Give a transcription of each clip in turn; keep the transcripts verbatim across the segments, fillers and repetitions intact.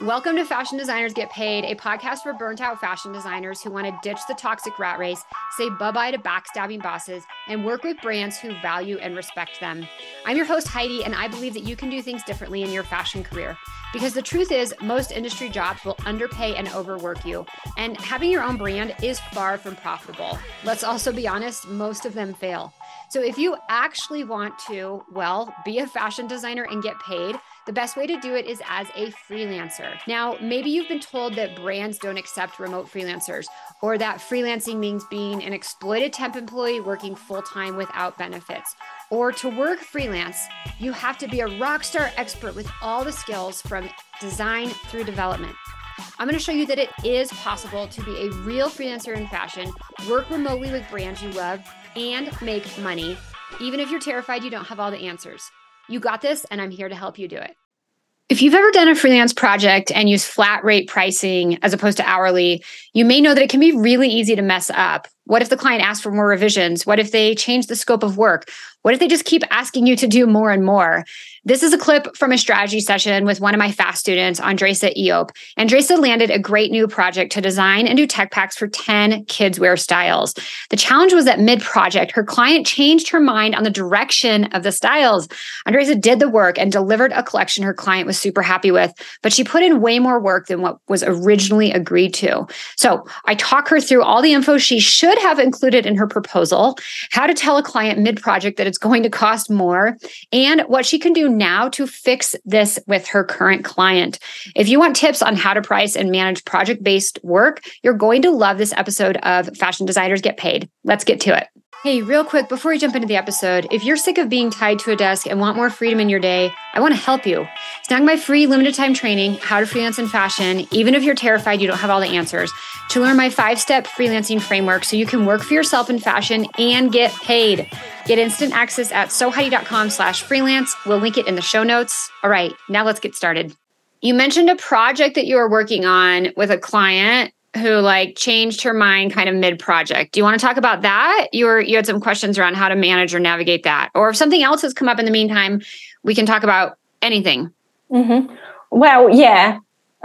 Welcome to Fashion Designers Get Paid, a podcast for burnt out fashion designers who want to ditch the toxic rat race, say bye-bye to backstabbing bosses, and work with brands who value and respect them. I'm your host, Heidi, and I believe that you can do things differently in your fashion career. Because the truth is, most industry jobs will underpay and overwork you, and having your own brand is far from profitable. Let's also be honest, most of them fail. So if you actually want to, well, be a fashion designer and get paid, the best way to do it is as a freelancer. Now, maybe you've been told that brands don't accept remote freelancers, or that freelancing means being an exploited temp employee working full-time without benefits. Or to work freelance, you have to be a rock star expert with all the skills from design through development. I'm going to show you that it is possible to be a real freelancer in fashion, work remotely with brands you love, and make money, even if you're terrified you don't have all the answers. You got this, and I'm here to help you do it. If you've ever done a freelance project and used flat rate pricing as opposed to hourly, you may know that it can be really easy to mess up. What if the client asks for more revisions? What if they change the scope of work? What if they just keep asking you to do more and more? This is a clip from a strategy session with one of my fast students, Andresa Eop. Andresa landed a great new project to design and do tech packs for ten kids wear styles. The challenge was that mid-project, her client changed her mind on the direction of the styles. Andresa did the work and delivered a collection her client was super happy with, but she put in way more work than what was originally agreed to. So I talk her through all the info she should have included in her proposal, how to tell a client mid-project that it's going to cost more, and what she can do now to fix this with her current client. If you want tips on how to price and manage project-based work, you're going to love this episode of Fashion Designers Get Paid. Let's get to it. Hey, real quick, before we jump into the episode, if you're sick of being tied to a desk and want more freedom in your day, I want to help you. Snag my free limited time training, How to Freelance in Fashion, even if you're terrified you don't have all the answers, to learn my five-step freelancing framework so you can work for yourself in fashion and get paid. Get instant access at soheidi.com slash freelance. We'll link it in the show notes. All right, now let's get started. You mentioned a project that you were working on with a client who like changed her mind kind of mid-project. Do you want to talk about that? You were you had some questions around how to manage or navigate that. Or if something else has come up in the meantime, we can talk about anything. Mm-hmm. Well, yeah.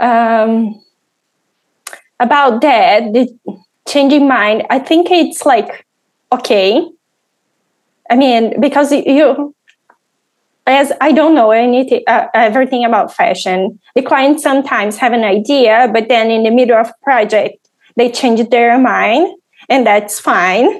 Um, about that, the changing mind, I think it's like, okay. I mean, because you, as I don't know anything, uh, everything about fashion, the clients sometimes have an idea, but then in the middle of a project, they change their mind, and that's fine.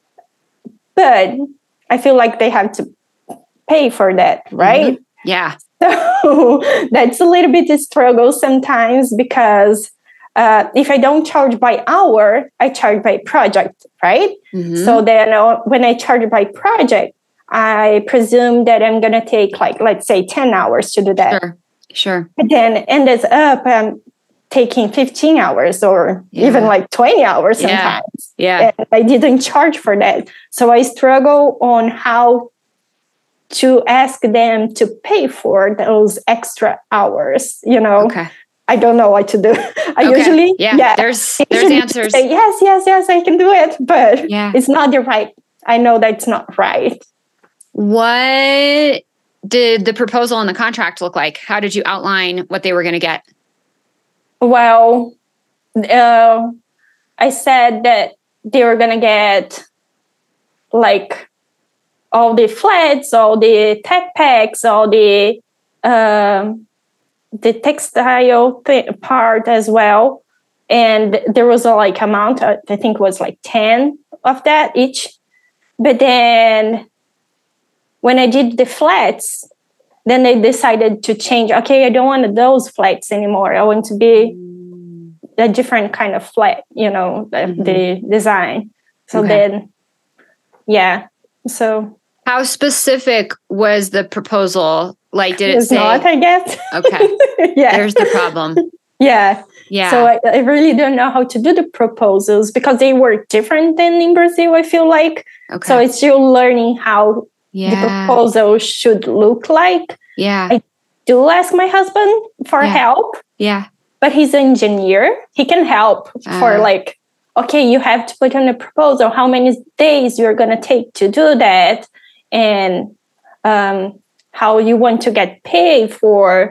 But I feel like they have to pay for that, right? Mm-hmm. Yeah. So that's a little bit of struggle sometimes because uh, if I don't charge by hour, I charge by project, right? Mm-hmm. So then uh, when I charge by project, I presume that I'm going to take like, let's say ten hours to do that. Sure, sure. But then ends up um, taking fifteen hours or yeah. even like twenty hours sometimes. Yeah. And I didn't charge for that. So I struggle on how to ask them to pay for those extra hours, you know. Okay. I don't know what to do. I okay. usually, yeah, yeah there's there's answers. Say, yes, yes, yes, I can do it. But yeah. it's not the right, I know that's not right. What did the proposal and the contract look like? How did you outline what they were going to get? Well, uh, I said that they were going to get like all the flats, all the tech packs, all the um, the textile th- part as well. And there was a like amount, I think it was like ten of that each. But then when I did the flats, then they decided to change. Okay, I don't want those flats anymore. I want to be a different kind of flat, you know, the, mm-hmm. the design. So okay. then, yeah. So how specific was the proposal? Like, did it it's say? Not, I guess. Okay. yeah. There's the problem. Yeah. Yeah. So I, I really don't know how to do the proposals because they were different than in Brazil, I feel like. Okay. So it's still learning how yeah. the proposal should look like. Yeah. I do ask my husband for yeah. help. Yeah. But he's an engineer. He can help uh, for like, okay, you have to put in a proposal how many days you're going to take to do that and um, how you want to get paid for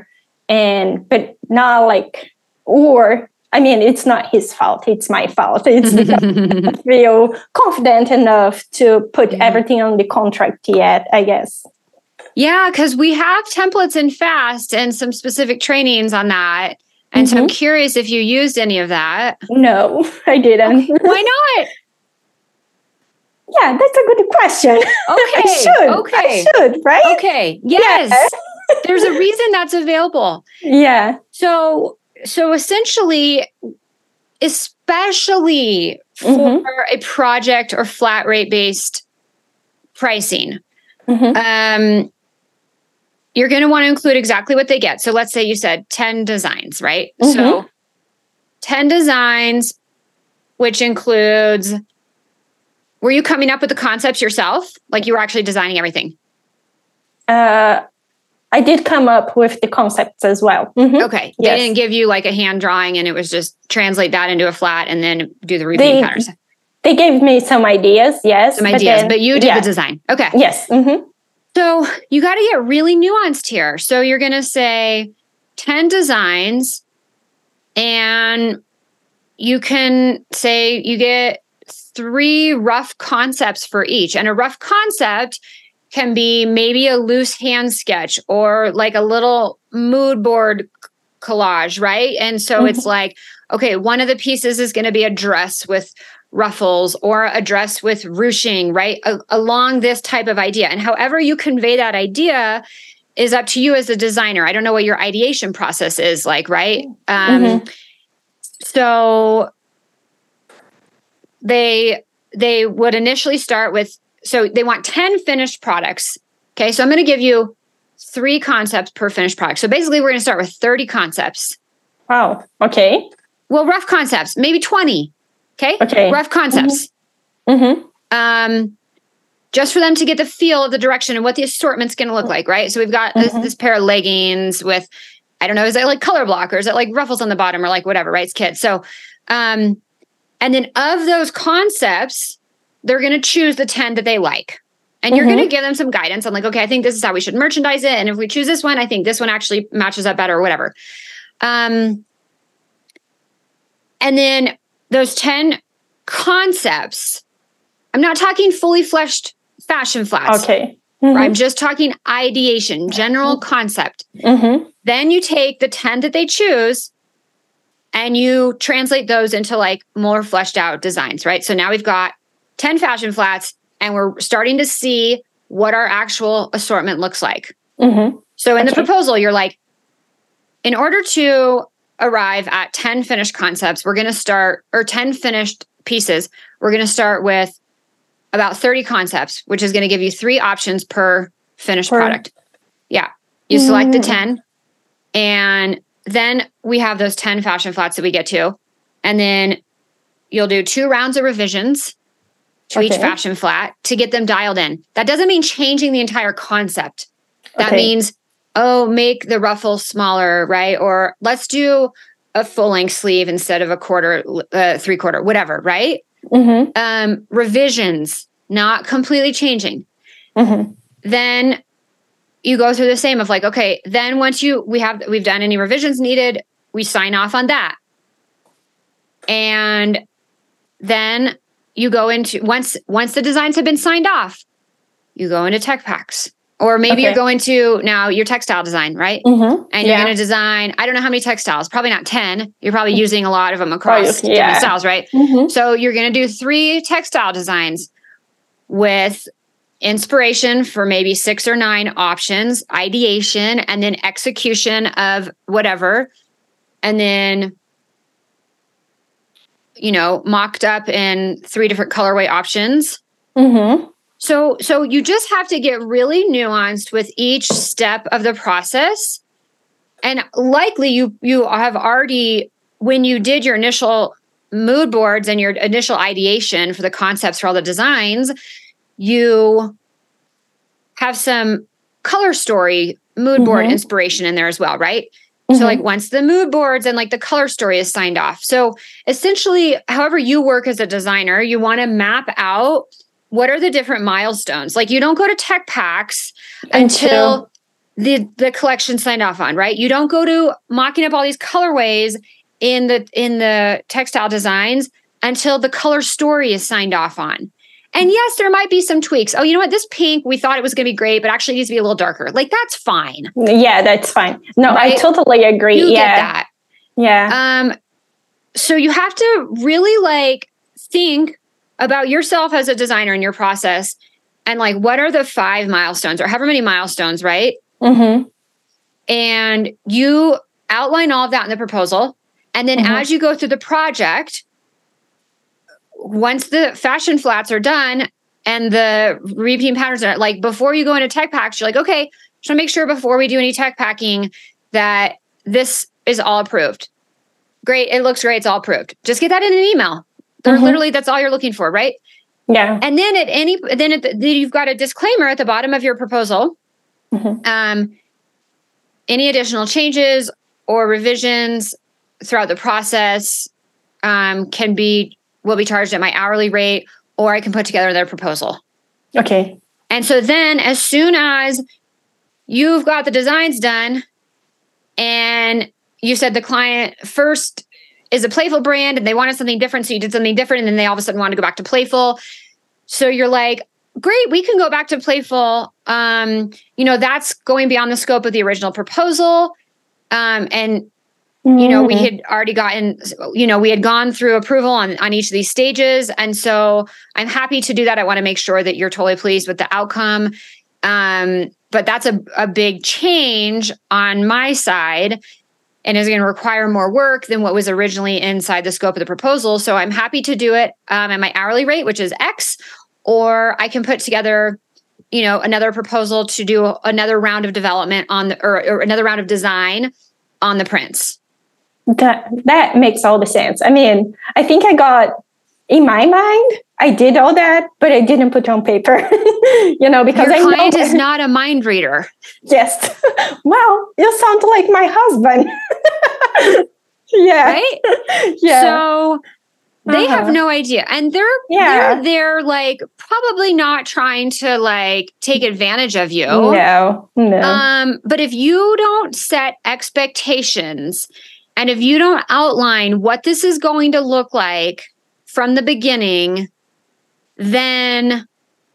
and but not like, or I mean, it's not his fault. It's my fault. It's because I don't feel confident enough to put mm-hmm. everything on the contract yet, I guess. Yeah, because we have templates in FAST and some specific trainings on that. And mm-hmm. so I'm curious if you used any of that. No, I didn't. Okay. Why not? Yeah, that's a good question. Okay. I should. Okay. I should, right? Okay. Yes. Yeah. There's a reason that's available. Yeah. So, so essentially, especially for mm-hmm. a project or flat rate based pricing, mm-hmm. um, you're going to want to include exactly what they get. So let's say you said ten designs, right? Mm-hmm. So ten designs, which includes, were you coming up with the concepts yourself? Like you were actually designing everything? Uh, I did come up with the concepts as well. Mm-hmm. Okay. Yes. They didn't give you like a hand drawing and it was just translate that into a flat and then do the repeating they, patterns. They gave me some ideas, yes. Some ideas, but, then, but you did yeah. the design. Okay. Yes. Mm-hmm. So you got to get really nuanced here. So you're going to say ten designs and you can say you get three rough concepts for each. And a rough concept can be maybe a loose hand sketch or like a little mood board collage, right? And so mm-hmm. it's like, okay, one of the pieces is going to be a dress with ruffles or a dress with ruching, right? A- along this type of idea. And however you convey that idea is up to you as a designer. I don't know what your ideation process is like, right? Um, mm-hmm. So they they would initially start with, so they want ten finished products. Okay, so I'm going to give you three concepts per finished product. So basically we're going to start with thirty concepts. Wow, okay. Well, rough concepts, maybe twenty. Okay. Okay. Rough concepts. Mm-hmm. Um, just for them to get the feel of the direction and what the assortment's going to look like, right? So we've got mm-hmm. this, this pair of leggings with, I don't know, is it like color block or is it like ruffles on the bottom or like whatever, right? It's kids. So, um, and then of those concepts, they're going to choose the ten that they like. And you're mm-hmm. going to give them some guidance. I'm like, okay, I think this is how we should merchandise it. And if we choose this one, I think this one actually matches up better or whatever. Um, and then those ten concepts, I'm not talking fully fleshed fashion flats. Okay. Mm-hmm. I'm just talking ideation, general concept. Mm-hmm. Then you take the ten that they choose and you translate those into like more fleshed out designs, right? So now we've got ten fashion flats and we're starting to see what our actual assortment looks like. Mm-hmm. So in okay. the proposal, you're like, in order to arrive at ten finished concepts, we're going to start, or ten finished pieces, we're going to start with about thirty concepts, which is going to give you three options per finished per. product. Yeah. You mm. select the ten and then we have those ten fashion flats that we get to. And then you'll do two rounds of revisions to okay. each fashion flat to get them dialed in. That doesn't mean changing the entire concept. That okay. means, oh, make the ruffles smaller, right? Or let's do a full length sleeve instead of a quarter, uh, three quarter, whatever, right? Mm-hmm. Um, revisions, not completely changing. Mm-hmm. Then you go through the same of like, okay, then once you, we have, we've done any revisions needed, we sign off on that. And then you go into, once, once the designs have been signed off, you go into tech packs. Or maybe okay. you're going to now your textile design, right? Mm-hmm. And you're yeah. going to design, I don't know how many textiles, probably not ten. You're probably using a lot of them across oh, yeah. different styles, right? Mm-hmm. So you're going to do three textile designs with inspiration for maybe six or nine options, ideation, and then execution of whatever. And then, you know, mocked up in three different colorway options. Mm-hmm. So, so you just have to get really nuanced with each step of the process. And likely you, you have already, when you did your initial mood boards and your initial ideation for the concepts for all the designs, you have some color story mood mm-hmm. board inspiration in there as well, right? Mm-hmm. So like once the mood boards and like the color story is signed off. So essentially, however you work as a designer, you want to map out what are the different milestones? Like you don't go to tech packs until, the, the collection signed off on, right? You don't go to mocking up all these colorways in the, in the textile designs until the color story is signed off on. And yes, there might be some tweaks. Oh, you know what? This pink, we thought it was going to be great, but actually needs to be a little darker. Like, that's fine. Yeah, that's fine. No, right? I totally agree. You yeah. get that. Yeah. Um, so you have to really like think about yourself as a designer and your process and like, what are the five milestones or however many milestones, right? Mm-hmm. And you outline all of that in the proposal. And then mm-hmm. as you go through the project, once the fashion flats are done and the repeat patterns are like, before you go into tech packs, you're like, okay, just want to make sure before we do any tech packing that this is all approved. Great. It looks great. It's all approved. Just get that in an email. Or mm-hmm. literally that's all you're looking for. Right. Yeah. And then at any, then, at the, then you've got a disclaimer at the bottom of your proposal. Mm-hmm. Um, any additional changes or revisions throughout the process um, can be, will be charged at my hourly rate, or I can put together their proposal. Okay. And so then as soon as you've got the designs done and you said the client first is a Playful brand and they wanted something different, so you did something different, and then they all of a sudden want to go back to Playful. So you're like, great, we can go back to Playful. Um, you know, that's going beyond the scope of the original proposal. Um, and, mm-hmm. you know, we had already gotten, you know, we had gone through approval on, on each of these stages. And so I'm happy to do that. I want to make sure that you're totally pleased with the outcome. Um, but that's a, a big change on my side and is going to require more work than what was originally inside the scope of the proposal. So I'm happy to do it um, at my hourly rate, which is X, or I can put together, you know, another proposal to do another round of development on the, or, or another round of design on the prints. That, that makes all the sense. I mean, I think I got, in my mind, I did all that, but I didn't put on paper, you know, because Your I client know, is not a mind reader. Yes. Well, you sound like my husband. Yeah. Right? Yeah. So they uh-huh. have no idea. And they're, yeah. they're, they're like, probably not trying to like take advantage of you. No, no. Um, but if you don't set expectations and if you don't outline what this is going to look like from the beginning, then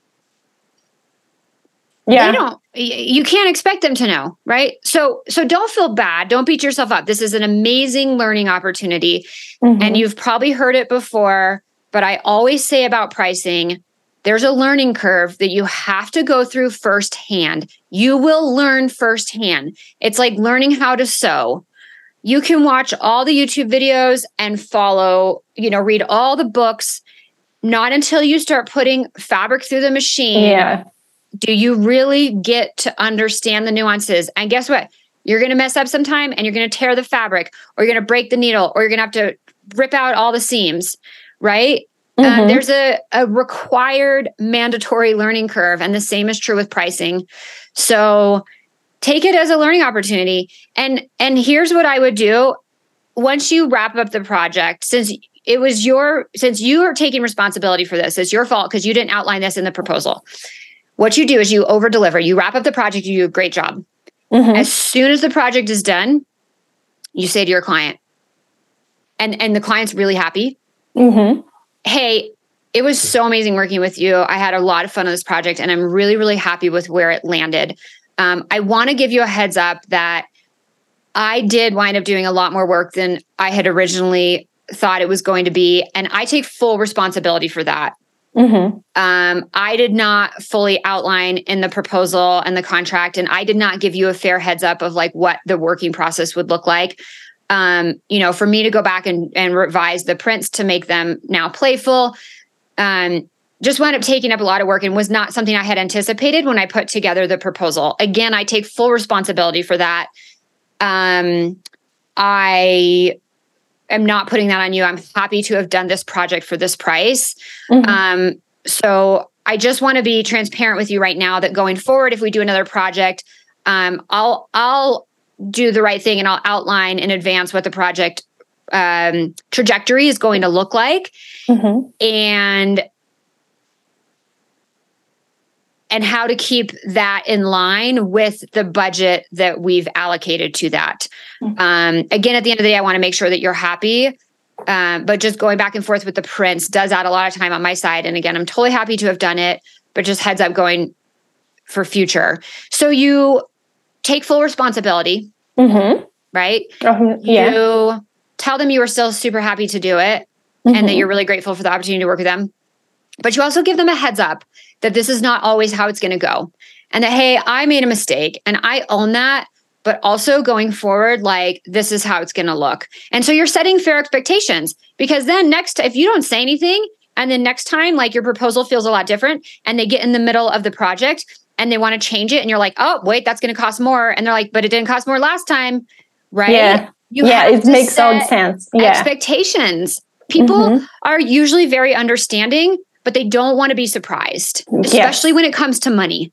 yeah. they don't, you can't expect them to know, right? So, so don't feel bad. Don't beat yourself up. This is an amazing learning opportunity. Mm-hmm. And you've probably heard it before, but I always say about pricing, there's a learning curve that you have to go through firsthand. You will learn firsthand. It's like learning how to sew. You can watch all the YouTube videos and follow, you know, read all the books. Not until you start putting fabric through the machine yeah. do you really get to understand the nuances. And guess what? You're going to mess up sometime and you're going to tear the fabric, or you're going to break the needle, or you're going to have to rip out all the seams, right? Mm-hmm. Um, there's a, a required mandatory learning curve, and the same is true with pricing. So take it as a learning opportunity. And, and here's what I would do. Once you wrap up the project, since it was your, since you are taking responsibility for this, it's your fault because you didn't outline this in the proposal. What you do is you over deliver. You wrap up the project, you do a great job. Mm-hmm. As soon as the project is done, you say to your client, and, and the client's really happy. Mm-hmm. Hey, it was so amazing working with you. I had a lot of fun on this project, and I'm really, really happy with where it landed. Um, I want to give you a heads up that I did wind up doing a lot more work than I had originally thought it was going to be. And I take full responsibility for that. Mm-hmm. Um, I did not fully outline in the proposal and the contract, and I did not give you a fair heads up of like what the working process would look like. Um, you know, for me to go back and, and revise the prints to make them now Playful, um, just wound up taking up a lot of work and was not something I had anticipated when I put together the proposal. Again, I take full responsibility for that. Um, I am not putting that on you. I'm happy to have done this project for this price. Mm-hmm. Um, so I just want to be transparent with you right now that going forward, if we do another project, um, I'll, I'll do the right thing and I'll outline in advance what the project, um, trajectory is going to look like. Mm-hmm. And and how to keep that in line with the budget that we've allocated to that. Mm-hmm. Um, again, at the end of the day, I want to make sure that you're happy. Um, but just going back and forth with the prints does add a lot of time on my side. And again, I'm totally happy to have done it, but just heads up going for future. So you take full responsibility, mm-hmm. right? Um, yeah. You tell them you are still super happy to do it mm-hmm. and that you're really grateful for the opportunity to work with them. But you also give them a heads up that this is not always how it's going to go. And that, hey, I made a mistake and I own that, but also going forward, like this is how it's going to look. And so you're setting fair expectations, because then next, if you don't say anything and then next time, like your proposal feels a lot different and they get in the middle of the project and they want to change it and you're like, oh, wait, that's going to cost more. And they're like, but it didn't cost more last time. Right. Yeah. You yeah. It makes all sense. Yeah. Expectations. People mm-hmm. are usually very understanding, but they don't want to be surprised, especially yes. when it comes to money.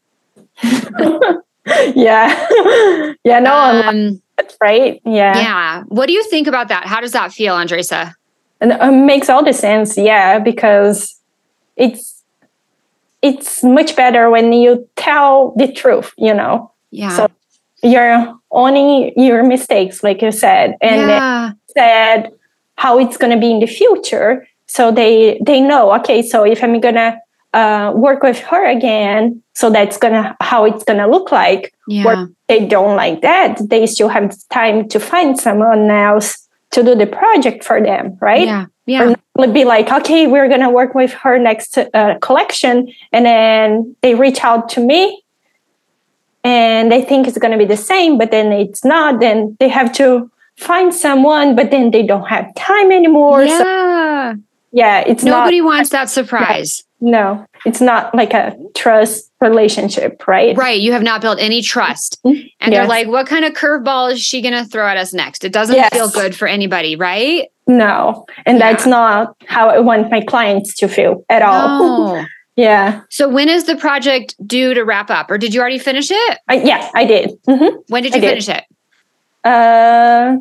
yeah. yeah, no, um, that's right. Yeah. Yeah. What do you think about that? How does that feel, Andresa? And it makes all the sense. Yeah, because it's, it's much better when you tell the truth, you know? Yeah. So you're owning your mistakes, like you said, and yeah. said how it's going to be in the future. So they, they know, okay, so if I'm going to uh, work with her again, so that's going to, how it's going to look like. Yeah. Or they don't like that, they still have time to find someone else to do the project for them, right? Yeah. Yeah. Or be like, okay, we're going to work with her next uh, collection. And then they reach out to me and they think it's going to be the same, but then it's not. Then they have to find someone, but then they don't have time anymore. Yeah. So, yeah. It's Nobody not, wants that surprise. Yeah, no, it's not like a trust relationship, right? Right. You have not built any trust. And yes. they're like, what kind of curveball is she going to throw at us next? It doesn't yes. feel good for anybody, right? No. And yeah. that's not how I want my clients to feel at all. No. Yeah. So when is the project due to wrap up? Or did you already finish it? I, yeah, I did. Mm-hmm. When did you I finish did. it? Uh,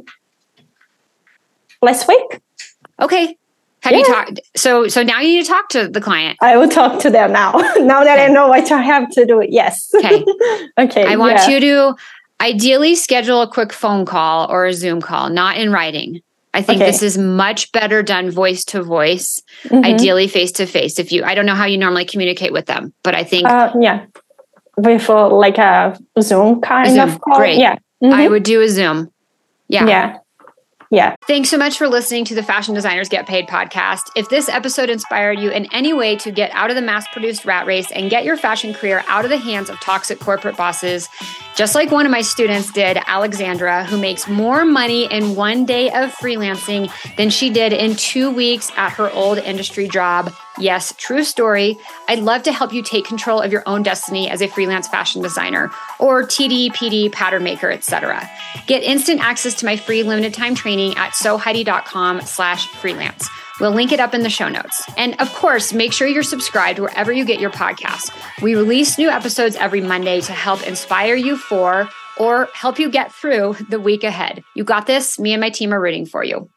last week. Okay. Have yeah. you talked? So, so now you need to talk to the client. I will talk to them now. now that okay. I know what I have to do. Yes. Okay. okay. I want yeah. you to ideally schedule a quick phone call or a Zoom call, not in writing. I think okay. this is much better done voice to voice, mm-hmm. ideally face to face. If you, I don't know how you normally communicate with them, but I think uh, yeah, with uh, like a Zoom kind Zoom. of call. Great. Yeah, mm-hmm. I would do a Zoom. Yeah. Yeah. Yeah. Thanks so much for listening to the Fashion Designers Get Paid podcast. If this episode inspired you in any way to get out of the mass-produced rat race and get your fashion career out of the hands of toxic corporate bosses, just like one of my students did, Alexandra, who makes more money in one day of freelancing than she did in two weeks at her old industry job. Yes, true story. I'd love to help you take control of your own destiny as a freelance fashion designer or T D, P D, pattern maker, et cetera. Get instant access to my free limited time training at sewheidi.com slash freelance. We'll link it up in the show notes. And of course, make sure you're subscribed wherever you get your podcast. We release new episodes every Monday to help inspire you for or help you get through the week ahead. You got this. Me and my team are rooting for you.